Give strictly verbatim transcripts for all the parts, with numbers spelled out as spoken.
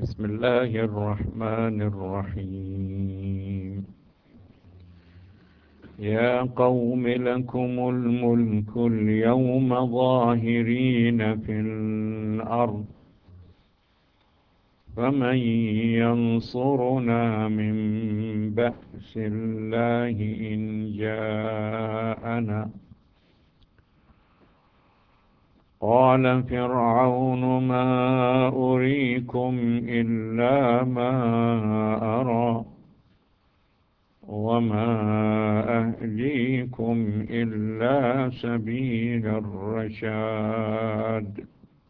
بسم الله الرحمن الرحيم. يا قوم لكم الملك اليوم ظاهرين في الأرض فمن ينصرنا من بأس الله إن جاءنا. قال فرعون ما أريكم إلا ما أرى وما أهديكم إلا سبيل الرشاد.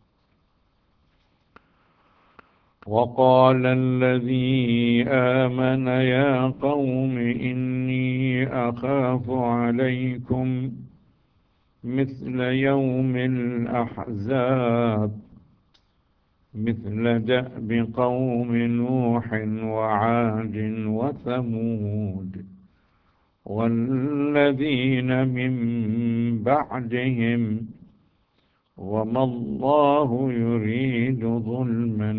وقال الذي آمن يا قوم إني أخاف عليكم مثل يوم الأحزاب مثل دأب قوم نوح وعاد وثمود والذين من بعدهم وما الله يريد ظلما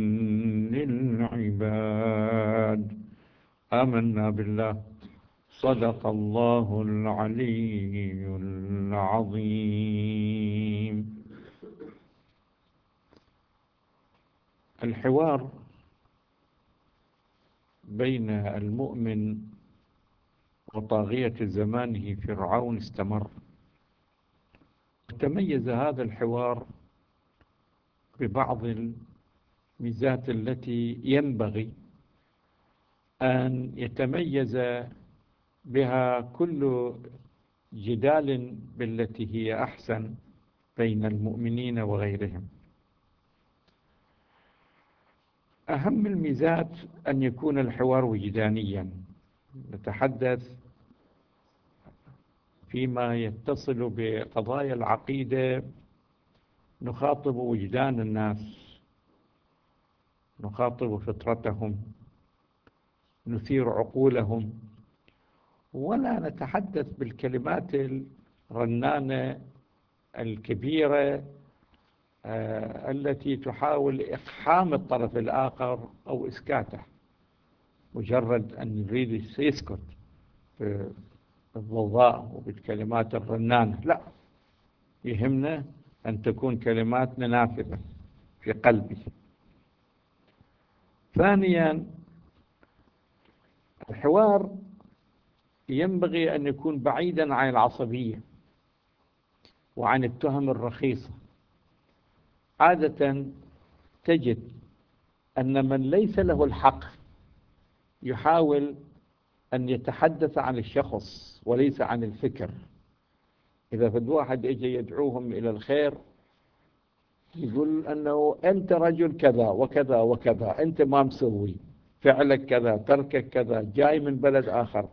للعباد. آمنا بالله. صدق الله العلي العظيم. الحوار بين المؤمن وطاغية زمانه فرعون استمر. تميز هذا الحوار ببعض الميزات التي ينبغي أن يتميز بها كل جدال بالتي هي أحسن بين المؤمنين وغيرهم. أهم الميزات أن يكون الحوار وجدانيا. نتحدث فيما يتصل بقضايا العقيدة، نخاطب وجدان الناس، نخاطب فطرتهم، نثير عقولهم، ولا نتحدث بالكلمات الرنانة الكبيرة آه التي تحاول إقحام الطرف الآخر أو إسكاته، مجرد أن يريد يسكت بالضوضاء وبالكلمات الرنانة. لا، يهمنا أن تكون كلماتنا نافذة في قلبي. ثانيا، الحوار ينبغي أن يكون بعيدا عن العصبية وعن التهم الرخيصة. عادة تجد أن من ليس له الحق يحاول أن يتحدث عن الشخص وليس عن الفكر. إذا فد واحد يجي يدعوهم إلى الخير يقول أنه أنت رجل كذا وكذا وكذا، أنت ما مسوي، فعلك كذا، تركك كذا، جاي من بلد آخر.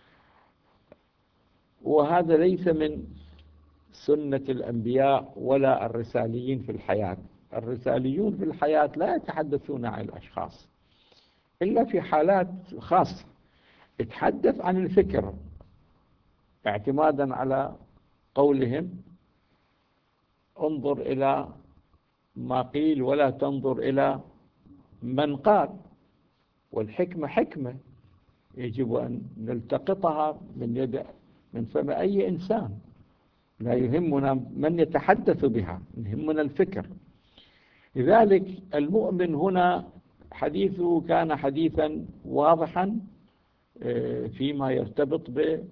وهذا ليس من سنة الأنبياء ولا الرساليين في الحياة. الرساليون في الحياة لا يتحدثون عن الأشخاص إلا في حالات خاصة. يتحدث عن الفكر اعتمادا على قولهم انظر إلى ما قيل ولا تنظر إلى من قال. والحكمة حكمة يجب أن نلتقطها من يد من فم أي إنسان. لا يهمنا من يتحدث بها، يهمنا الفكر. لذلك المؤمن هنا حديثه كان حديثا واضحا فيما يرتبط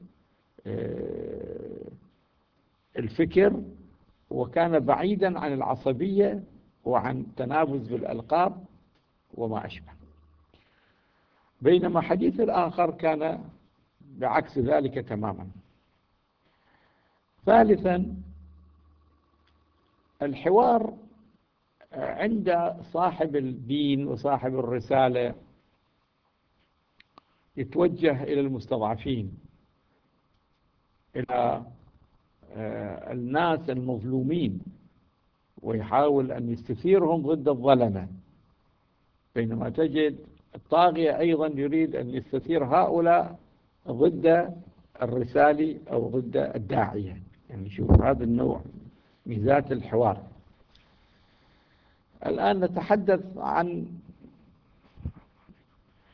بالفكر، وكان بعيدا عن العصبية وعن تنابز بالألقاب وما أشبه. بينما حديث الآخر كان بعكس ذلك تماما. ثالثا، الحوار عند صاحب الدين وصاحب الرسالة يتوجه إلى المستضعفين، إلى الناس المظلومين، ويحاول أن يستثيرهم ضد الظلمة. بينما تجد الطاغية أيضا يريد أن يستثير هؤلاء ضد الرسالي أو ضد الداعية. يعني شوف هذا النوع ميزات الحوار. الآن نتحدث عن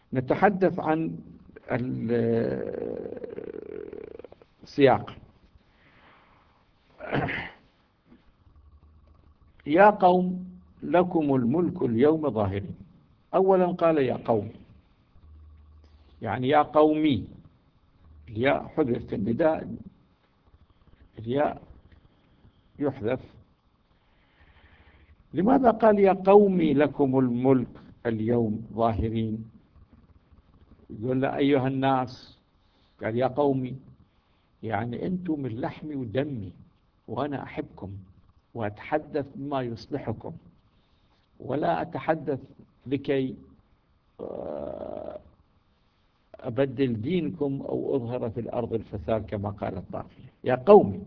نتحدث عن السياق. يا قوم لكم الملك اليوم ظاهرين. أولا قال يا قوم، يعني يا قومي، الياء حذف في النداء، الياء يحذف. لماذا قال يا قومي لكم الملك اليوم ظاهرين؟ يقول له أيها الناس، قال يا قومي، يعني أنتم من لحمي ودمي، وأنا أحبكم وأتحدث بما يصلحكم، ولا أتحدث لكي أبدل دينكم أو أظهر في الأرض الفساد كما قال الطافية. يا قومي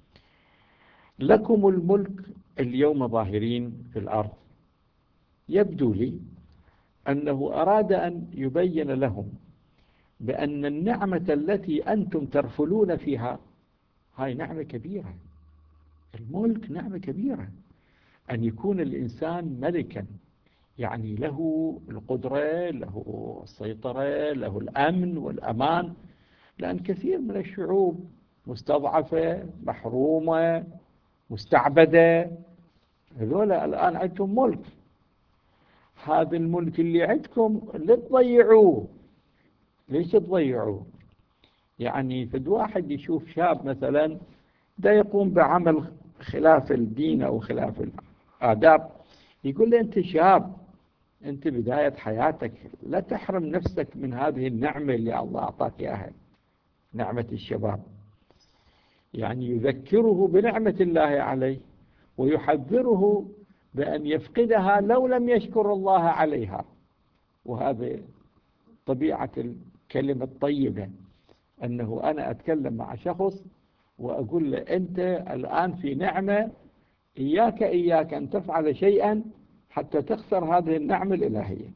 لكم الملك اليوم ظاهرين في الأرض. يبدو لي أنه أراد أن يبين لهم بأن النعمة التي أنتم ترفلون فيها هاي نعمة كبيرة. الملك نعمة كبيرة، أن يكون الإنسان ملكا، يعني له القدرة، له السيطرة، له الأمن والأمان. لأن كثير من الشعوب مستضعفة، محرومة، مستعبدة. هذولا الآن عندهم ملك. هذا الملك اللي عندكم لا تضيعوه. ليش تضيعوه؟ يعني فد واحد يشوف شاب مثلا دا يقوم بعمل خلاف الدين أو خلاف الآداب، يقول له أنت شاب، أنت بداية حياتك، لا تحرم نفسك من هذه النعمة اللي الله أعطاك إياها، نعمة الشباب. يعني يذكره بنعمة الله عليه، ويحذره بأن يفقدها لو لم يشكر الله عليها. وهذا طبيعة الكلمة الطيبة، أنه أنا أتكلم مع شخص وأقول له أنت الآن في نعمة، إياك إياك أن تفعل شيئا حتى تخسر هذه النعمة الإلهية.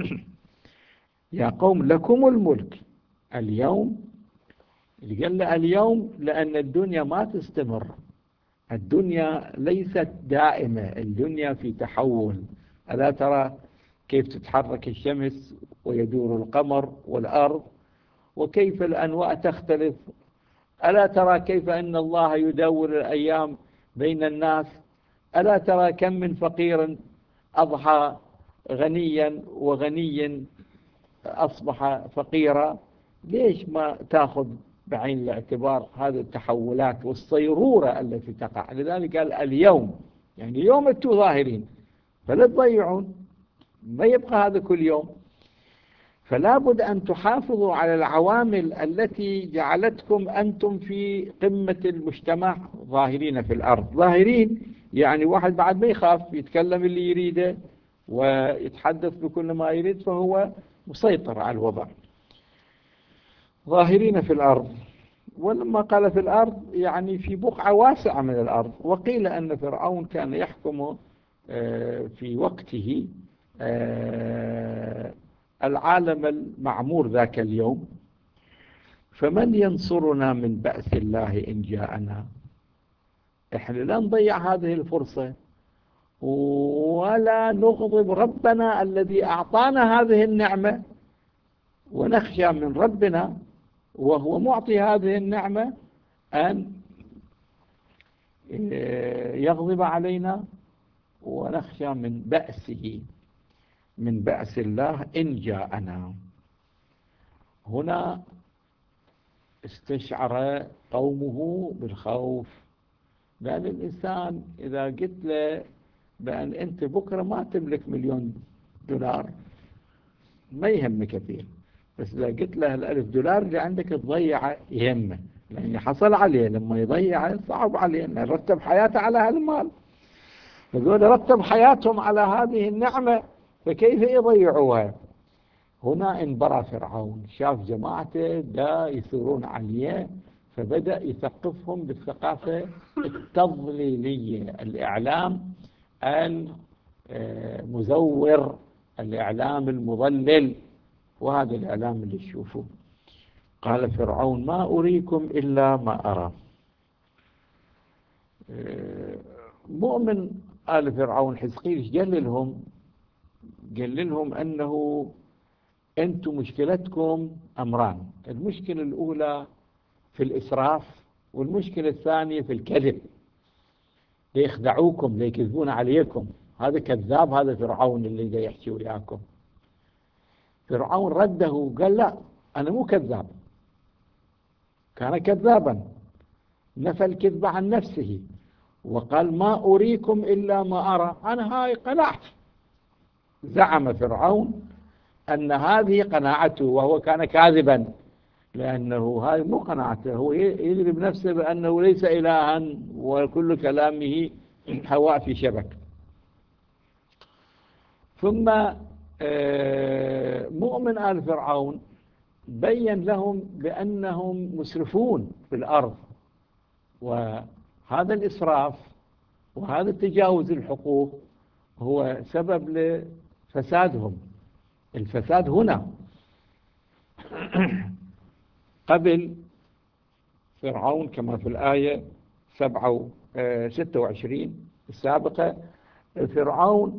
يا قوم لكم الملك اليوم. قال له اليوم لأن الدنيا ما تستمر، الدنيا ليست دائمة، الدنيا في تحول. ألا ترى كيف تتحرك الشمس ويدور القمر والأرض، وكيف الأنواع تختلف؟ ألا ترى كيف أن الله يدور الأيام بين الناس؟ ألا ترى كم من فقير أضحى غنيا وغني أصبح فقيرا؟ ليش ما تأخذ بعين الاعتبار هذه التحولات والصيرورة التي تقع؟ لذلك قال اليوم، يعني اليوم أنتم ظاهرين، فلا تضيعون، ما يبقى هذا كل يوم. فلا بد أن تحافظوا على العوامل التي جعلتكم أنتم في قمة المجتمع ظاهرين في الأرض. ظاهرين يعني واحد بعد ما يخاف يتكلم اللي يريده ويتحدث بكل ما يريد، فهو مسيطر على الوضع. ظاهرين في الأرض، ولما قال في الأرض يعني في بقعة واسعة من الأرض. وقيل أن فرعون كان يحكم في وقته العالم المعمور ذاك اليوم. فمن ينصرنا من بأس الله إن جاءنا؟ إحنا لا نضيع هذه الفرصة، ولا نغضب ربنا الذي أعطانا هذه النعمة، ونخشى من ربنا وهو معطي هذه النعمة أن يغضب علينا، ونخشى من بأسه، من بأس الله إن جاءنا. هنا استشعر قومه بالخوف، لأن الإنسان إذا قلت له بأن أنت بكرة ما تملك مليون دولار ما يهمه كثير، بس إذا قلت له الألف دولار اللي عندك تضيعه يهمه، لأن حصل عليه لما يضيعه صعب عليه أن يرتب حياته على هالمال. فقول رتب حياتهم على هذه النعمة، فكيف يضيعوها؟ هنا انبرى فرعون، شاف جماعته دا يثورون عليه، فبدأ يثقفهم بالثقافة التضليلية، الإعلام المزور، الإعلام المضلل، وهذا الإعلام اللي تشوفوه. قال فرعون ما أريكم إلا ما أرى. مؤمن آل فرعون حزقيل قال لهم قال لهم أنه أنتم مشكلتكم أمران، المشكلة الأولى في الإسراف، والمشكلة الثانية في الكذب، ليخدعوكم ليكذبون عليكم. هذا كذاب، هذا فرعون اللي جاي يحكي وياكم. فرعون رده وقال لا أنا مو كذاب، كان كذابا، نفى الكذب عن نفسه وقال ما أريكم إلا ما أرى، أنا هاي قناعتي. زعم فرعون أن هذه قناعته وهو كان كاذبا، لأنه هاي مو قناعته، هو يدري بنفسه بأنه ليس إلها وكل كلامه هواء في شبك. ثم مؤمن آل فرعون بين لهم بأنهم مسرفون في الأرض، وهذا الإسراف وهذا التجاوز الحقوق هو سبب لفسادهم. الفساد هنا قبل فرعون كما في الآية سبعة ستة وعشرين السابقة، فرعون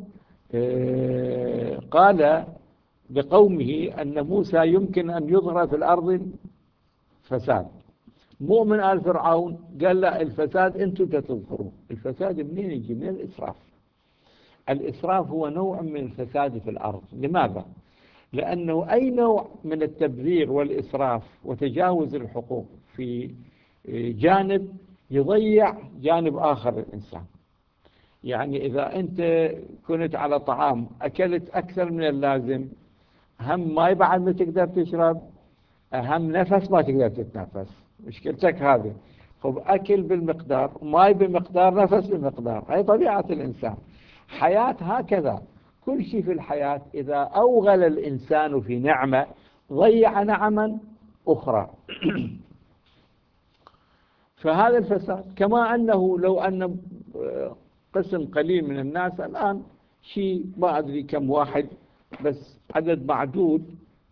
قال لقومه أن موسى يمكن أن يظهر في الأرض فساد. مؤمن آل فرعون قال لا، الفساد أنتم تظهرون. الفساد منين يجي؟ من الإسراف. الإسراف هو نوع من الفساد في الأرض. لماذا؟ لأنه أي نوع من التبذير والإسراف وتجاوز الحقوق في جانب يضيع جانب آخر للإنسان. يعني إذا أنت كنت على طعام أكلت أكثر من اللازم، هم ماي بعد ما تقدر تشرب، أهم نفس ما تقدر تتنفس، مشكلتك هذه. خب أكل بالمقدار، ماي بمقدار، نفس بمقدار، هي طبيعة الإنسان. حياة هكذا، كل شيء في الحياة إذا أوغل الإنسان في نعمة ضيع نعما أخرى. فهذا الفساد. كما أنه لو أن قسم قليل من الناس الآن، شيء ما أدري كم واحد، بس عدد معدود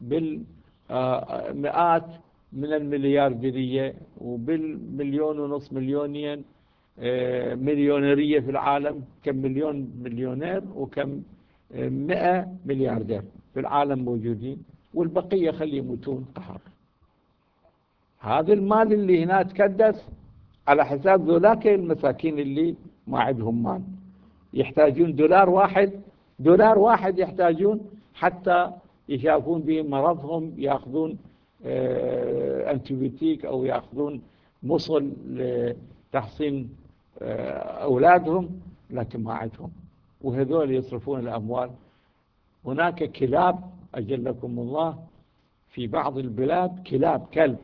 بالمئات من المليارديرية وبالمليون ونصف مليونين مليونيرية في العالم، كم مليون مليونير وكم مئة ملياردير في العالم موجودين، والبقية خلي يموتون قهر. هذا المال اللي هنا تكدس على حساب ذولاك المساكين اللي ما عندهم مال، يحتاجون دولار واحد، دولار واحد يحتاجون حتى يشافون به مرضهم، يأخذون أنتيبيوتيك أو يأخذون مصل لتحصين أولادهم، لكن ما عندهم، وهذول يصرفون الأموال. هناك كلاب أجلكم الله في بعض البلاد، كلاب كلب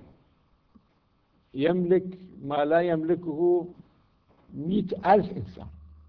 يملك ما لا يملكه مئة ألف إنسان،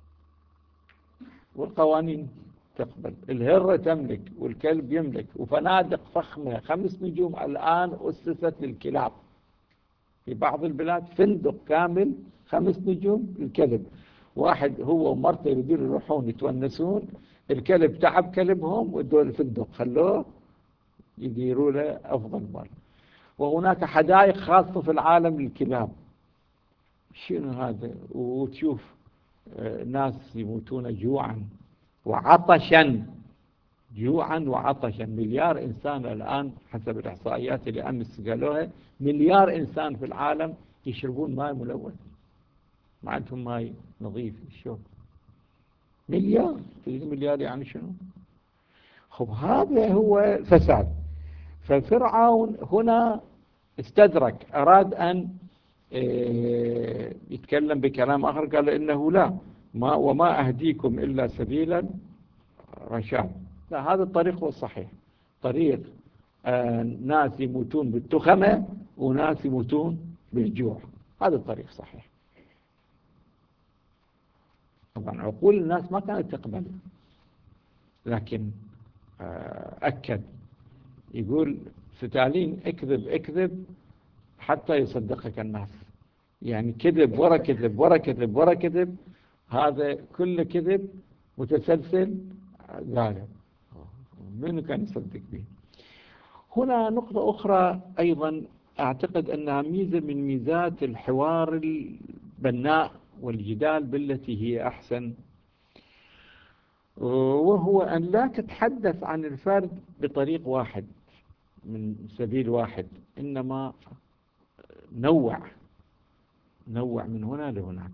والقوانين تقبل. الهرة تملك والكلب يملك، وفنادق فخمة خمس نجوم الآن أسست للكلاب في بعض البلاد، فندق كامل خمس نجوم للكلب. واحد هو ومرته يريدون يروحون يتونسون، الكلب تعب كلبهم ودول الفندق خلوه يديروا له أفضل مال. وهناك حدائق خاصة في العالم للكلاب. شنو هذا؟ وتشوف ناس يموتون جوعا وعطشا، جوعا وعطشا. مليار إنسان الآن حسب الإحصائيات اللي أمس قالوها، مليار إنسان في العالم يشربون ماء ملوث، ما عندهم ماء نظيف يشرب. مليار، مليار يعني شنو؟ خب هذا هو فساد. ففرعون هنا استدرك، أراد أن يتكلم بكلام آخر، قال إنه لا، ما وما أهديكم إلا سبيلا رشاد. لا، هذا الطريق هو الصحيح، طريق آه ناس يموتون بالتخمة وناس يموتون بالجوع، هذا الطريق صحيح. طبعا عقول الناس ما كانت تقبل، لكن آه أكد، يقول ستالين اكذب اكذب حتى يصدقك الناس. يعني كذب ورا كذب ورا كذب ورا كذب، هذا كل كذب متسلسل غالب، من كان يصدق به. هنا نقطة أخرى أيضا أعتقد أنها ميزة من ميزات الحوار البناء والجدال بالتي هي أحسن، وهو أن لا تتحدث عن الفرد بطريق واحد. من سبيل واحد، إنما نوع نوع من هنا لهناك.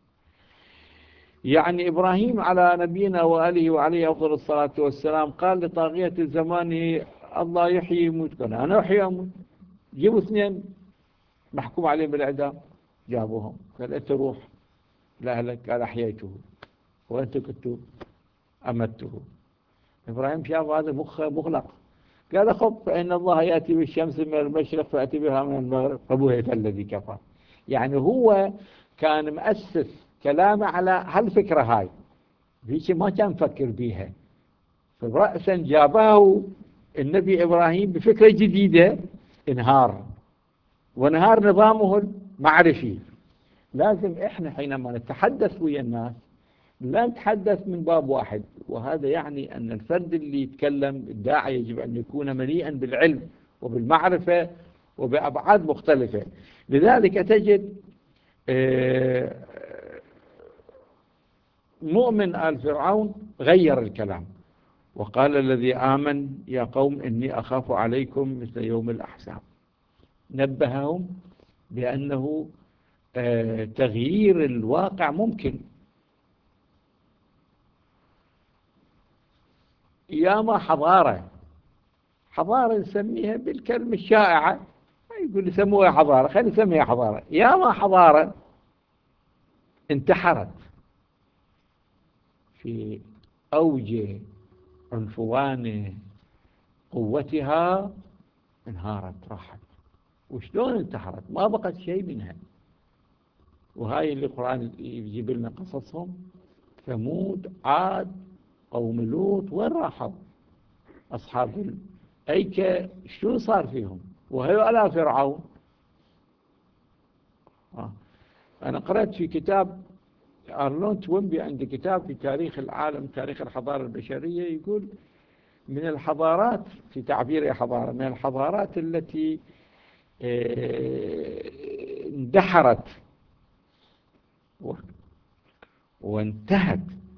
يعني إبراهيم على نبينا وآله وعليه أفضل الصلاة والسلام قال لطاغية الزمان الله يحيي يموت، قال أنا أحيي أموت. جيبوا اثنين محكوم عليهم بالإعدام، جابوهم، قال أنت روح لأهلك، قال أحييته وأنت كنت أمته. إبراهيم شاف هذا مخ مغلق، قال خب فإن الله يأتي بالشمس من المشرق فأتي بها من المغرب فبهت الذي كفر. يعني هو كان مؤسس كلامه على هالفكرة هاي، ذيك ما كان مفكر بيها، فرأسا جابه النبي إبراهيم بفكرة جديدة، انهار، وانهار نظامه المعرفي. لازم إحنا حينما نتحدث ويا الناس لا نتحدث من باب واحد، وهذا يعني أن الفرد اللي يتكلم الداعي يجب أن يكون مليئا بالعلم وبالمعرفة وبأبعاد مختلفة. لذلك تجد مؤمن آل فرعون غير الكلام وقال الذي آمن يا قوم إني أخاف عليكم مثل يوم الأحزاب. نبههم بأنه تغيير الواقع ممكن. ياما حضارة حضارة نسميها بالكلمة الشائعة، يقول يسموها حضارة، خلينا نسميها حضارة. ياما حضارة انتحرت في أوج عنفوان قوتها، انهارت راحت. وشلون انتحرت؟ ما بقت شيء منها. وهاي اللي القرآن يجيب لنا قصصهم، ثمود، عاد، قوم لوط، وين راحوا؟ أصحاب الأيكة شو صار فيهم؟ وهؤلاء فرعون. آه. أنا قرأت في كتاب أرنولد توينبي، عند كتاب في تاريخ العالم، تاريخ الحضارة البشرية، يقول من الحضارات، في تعبير حضارة، من الحضارات التي اندحرت وانتهت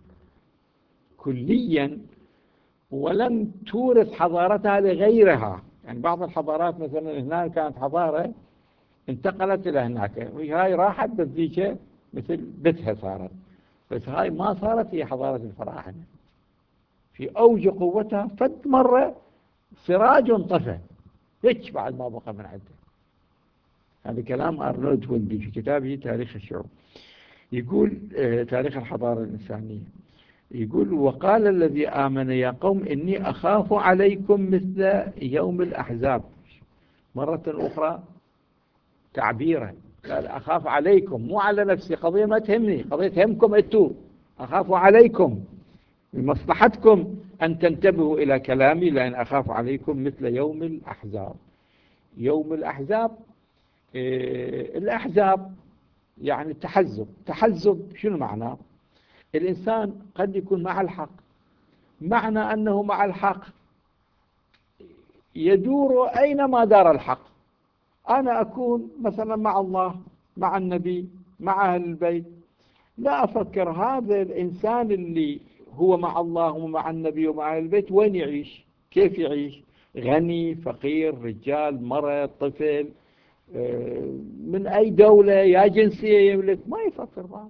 كليا ولم تورث حضارتها لغيرها. يعني بعض الحضارات مثلا هناك كانت حضارة انتقلت إلى هناك، وهاي راحت بذيك مثل بيتها صارت، بس هاي ما صارت هي حضارة الفراعنة في أوج قوتها. فد مرة سراج انطفى هيك بعد ما بقى من عنده. هذا كلام أرنولد توينبي في كتابه تاريخ الشعوب، يقول آه تاريخ الحضارة الإنسانية، يقول وقال الذي آمن يا قوم إني أخاف عليكم مثل يوم الأحزاب. مرة أخرى تعبيرا، قال أخاف عليكم، مو على نفسي، قضية ما تهمني، قضية تهمكم أنتم، أخاف عليكم، لمصلحتكم أن تنتبهوا إلى كلامي، لأن أخاف عليكم مثل يوم الأحزاب. يوم الأحزاب، إيه الأحزاب يعني التحزب. تحزب شنو معناه؟ الإنسان قد يكون مع الحق، معنى أنه مع الحق يدور أينما دار الحق. أنا أكون مثلا مع الله، مع النبي، مع أهل البيت، لا أفكر هذا الإنسان اللي هو مع الله ومع النبي ومع أهل البيت وين يعيش، كيف يعيش، غني، فقير، رجال، مرأة، طفل، من أي دولة، يا جنسية يملك، ما يفكر معه.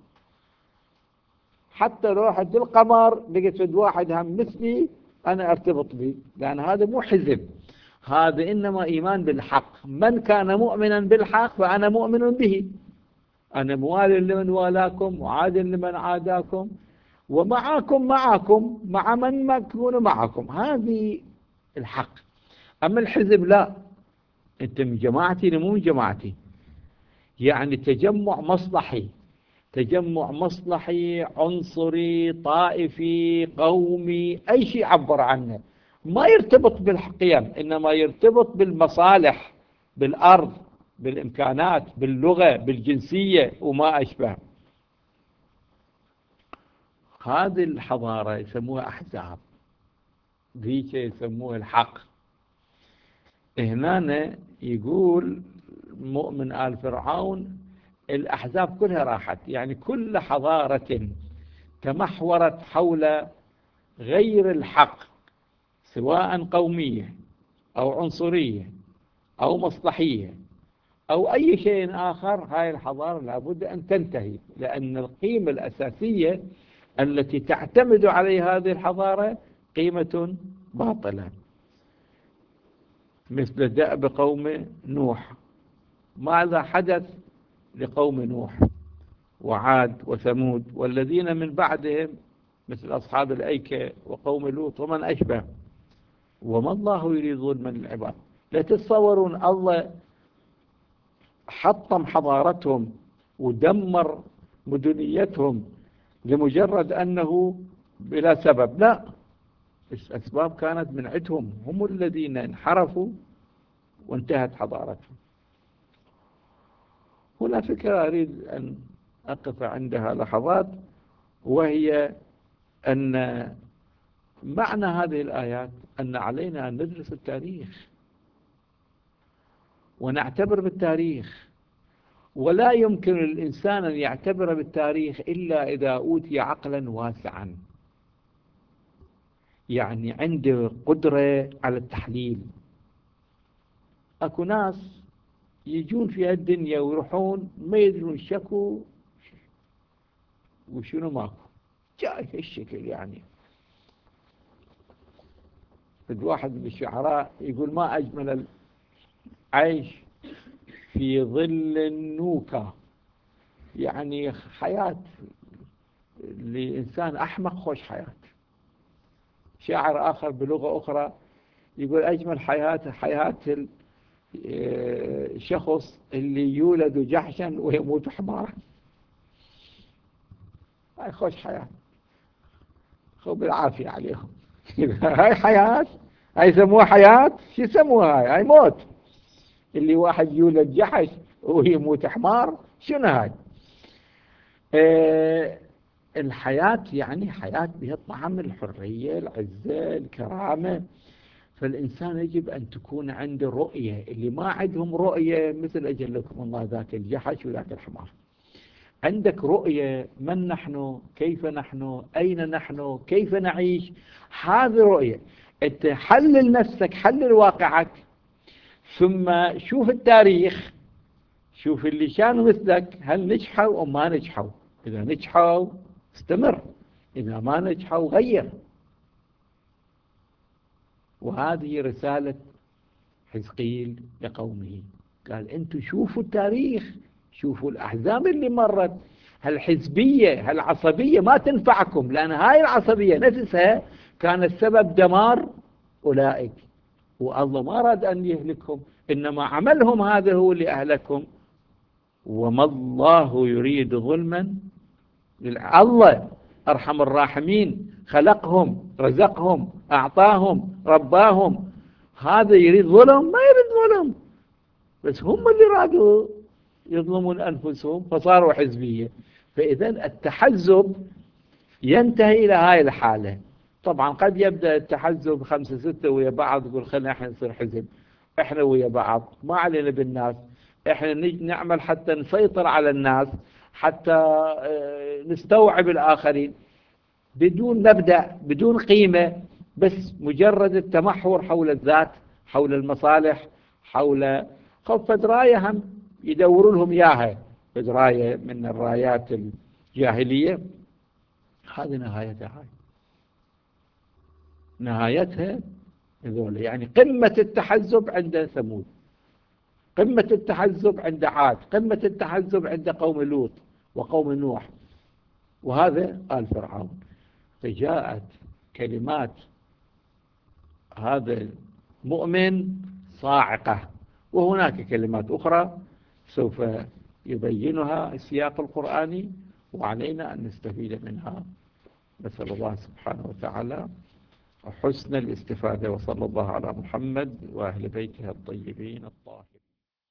حتى لو حد القمر لقيت فد واحد هم مثلي أنا أرتبط به، لأن هذا مو حزب، هذا إنما إيمان بالحق. من كان مؤمنا بالحق فأنا مؤمن به، أنا موال لمن والاكم وعاد لمن عاداكم ومعاكم معاكم مع من ما يكون معكم. هذه الحق. أما الحزب لا، أنت من جماعتي مو من جماعتي، يعني تجمع مصلحي، تجمع مصلحي، عنصري، طائفي، قومي، أي شيء عبر عنه، ما يرتبط بالقيم، إنما يرتبط بالمصالح، بالأرض، بالإمكانات، باللغة، بالجنسية وما أشبه. هذه الحضارة يسموها أحزاب، ذيك يسموها الحق. هنا يقول مؤمن آل فرعون الأحزاب كلها راحت، يعني كل حضارة تمحورت حول غير الحق، سواء قومية أو عنصرية أو مصلحية أو أي شيء آخر، هاي الحضارة لابد أن تنتهي، لأن القيمة الأساسية التي تعتمد عليها هذه الحضارة قيمة باطلة. مثل دأب قوم نوح، ماذا حدث لقوم نوح وعاد وثمود والذين من بعدهم مثل أصحاب الأيكة وقوم لوط ومن أشبه؟ وما الله يريد ظلما للعباد. لا تتصورون الله حطم حضارتهم ودمر مدنيتهم لمجرد أنه بلا سبب، لا، الأسباب كانت من عندهم، هم الذين انحرفوا وانتهت حضارتهم. هنا فكرة أريد أن أقف عندها لحظات، وهي أن معنى هذه الآيات أن علينا أن ندرس التاريخ ونعتبر بالتاريخ، ولا يمكن للإنسان أن يعتبر بالتاريخ إلا إذا أوتي عقلا واسعا، يعني عنده قدرة على التحليل. أكو ناس يجون في الدنيا ويروحون ما يدرون شكو وشنو ماكو، جاي هالشكل. يعني واحد من الشعراء يقول: ما أجمل العيش في ظل النوكة، يعني حياة لإنسان أحمق خوش حياة. شاعر آخر بلغة أخرى يقول: أجمل حياة حياة الشخص اللي يولد جحشا ويموت حمارا. هاي خوش حياة، خو بالعافية عليهم. هاي حياة؟ هاي يسموها حياة؟ شو يسموها هاي؟ هاي موت. اللي واحد يولد جحش ويموت حمار، شنو هاي؟ اه الحياة يعني حياة بها طعم الحرية، العزة، الكرامة. فالإنسان يجب أن تكون عنده رؤية. اللي ما عندهم رؤية مثل أجل لكم الله ذاك الجحش وذاك الحمار. عندك رؤية، من نحن، كيف نحن، أين نحن، كيف نعيش. هذه رؤية. أنت حلل نفسك، حلل واقعك، ثم شوف التاريخ، شوف اللي كانوا مثلك هل نجحوا أو ما نجحوا. إذا نجحوا استمر، إذا ما نجحوا غير. وهذه رسالة حزقيل لقومه. قال: أنتم شوفوا التاريخ، شوفوا الأحزاب اللي مرت. هالحزبية هالعصبية ما تنفعكم، لأن هاي العصبية نفسها كانت سبب دمار أولئك، والله ما أراد أن يهلكهم، إنما عملهم هذا هو اللي أهلكهم. وما الله يريد ظلما للع... الله أرحم الراحمين، خلقهم، رزقهم، أعطاهم، رباهم. هذا يريد ظلم؟ ما يريد ظلم، بس هم اللي رادوا يظلمون أنفسهم فصاروا حزبية. فإذا التحزب ينتهي إلى هاي الحالة. طبعا قد يبدأ التحزب خمسة ستة ويا بعض، يقول: خلينا احنا نصير حزب، احنا ويا بعض، ما علينا بالناس، احنا نعمل حتى نسيطر على الناس، حتى نستوعب الآخرين، بدون مبدأ، بدون قيمة، بس مجرد التمحور حول الذات، حول المصالح، حول خوف فدراية هم يدورون لهم إياها، فدراية من الرايات الجاهلية. هذه نهايتها، هاي نهايتها هذول. يعني قمة التحزب عند ثمود، قمة التحزب عند عاد، قمة التحزب عند قوم لوط وقوم نوح، وهذا قال فرعون. فجاءت كلمات هذا المؤمن صاعقة، وهناك كلمات أخرى سوف يبينها السياق القرآني، وعلينا أن نستفيد منها. نسأل الله سبحانه وتعالى حسن الاستفادة، وصلى الله على محمد وأهل بيته الطيبين الطاهرين.